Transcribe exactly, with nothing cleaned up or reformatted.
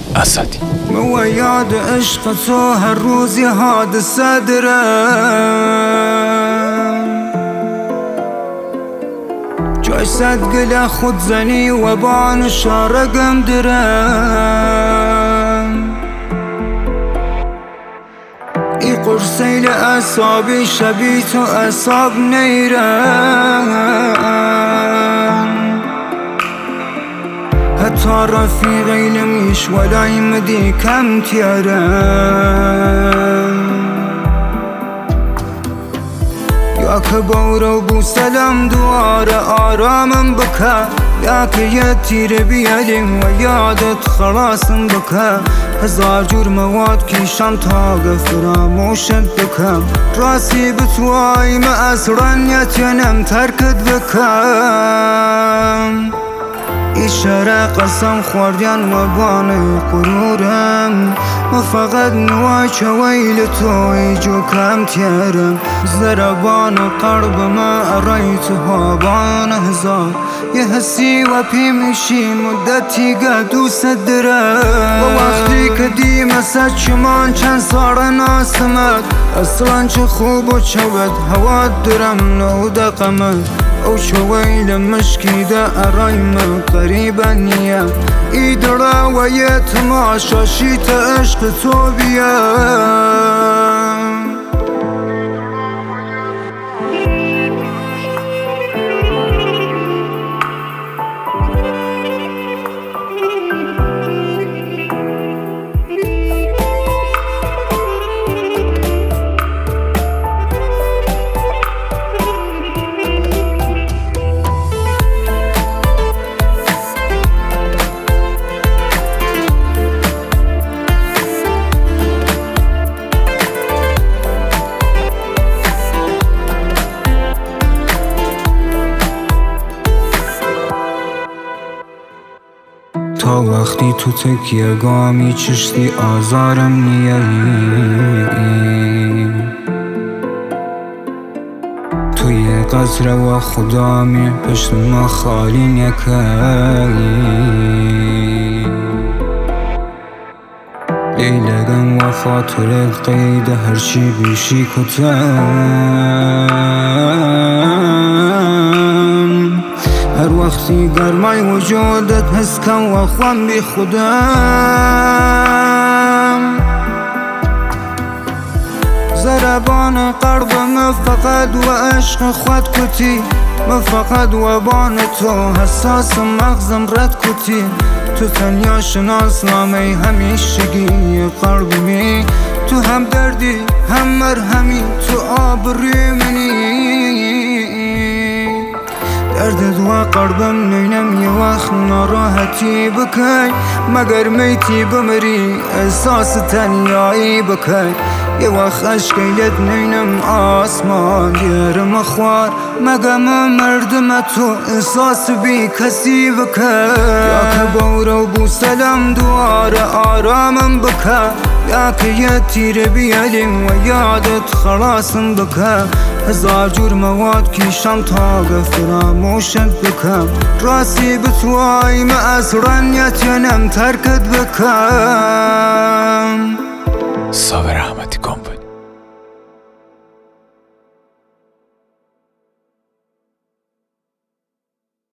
اسدی. مو یاد عشق تو هر روزی حادثه دارم، جای صد گله خود زنی و بان شارقم درم. ای قرسیل اصابی شبی تو اصاب نیرم، حتی رفیقی نمیش ولای مدی کم تیارم. یا که بورو بو سلام دوار آرامم بکا، یا که یه تیر بیالیم و یادت خلاصم بکا. هزار جور مواد کیشم تا فراموشت بکم، راستی بتوای ما اصلا یتینم ترکت بکم. ایشاره قسم خوردین و بان قرورم، و فقط نوای چویل توی جو کم تیرم. زربان قرب ما ارایت هابان هزار، یه حسی و پیمشی مدتی دوست دارم. و وقتی که دیم سد چمان چند ساره ناسمد، اصلا چه خوب و چه بد هوا درم نو دقمد. او شویل مشکی ده ارایم قریبا نیه، ای درا و یه تماشا شیت عشق تو بیم. تا وقتی تو تکیه گامی چشتی آزارم نیایی، توی قصر و خدامی پشت ما خالی نکایی. لیلگم و خاطرت قید هرچی بیشی کتم، هر وقتی گرمای وجودت حس کن و خوام بی خودم. زربان قرب ما فقط و عشق خود کتی، ما فقط و بان تو حساس مغزم رد کتی. تو تنیا شناس نامه همیشگی قرب می، تو هم دردی هم مرهمی تو آبروی منی. دردت و قربم نینم یه وقت ناراحتی بکی، مگر میتی بمری احساس تنیایی بکی. یه وقت عشقیت نینم آسمان دیرم خوار، مگم مردم تو احساس بی کسی بکی. یا که بورو بو سلام دوار آرامم بکا، یا که یه تیر بیالیم و یادت خلاصم بکم. هزار جور مواد کیشم تا فراموشت بکم، راستی بتوای ما اصلا یتینم ترکت بکم. صابر احمدی گم بود.